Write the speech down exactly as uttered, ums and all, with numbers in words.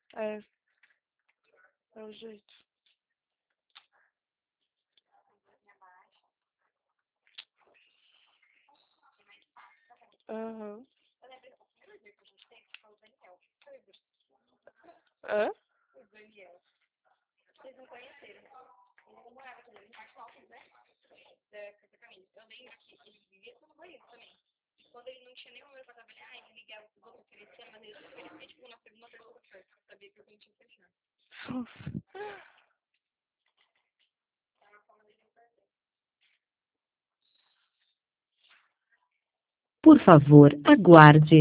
É, é o jeito. Aham. Hã? Por favor, aguarde.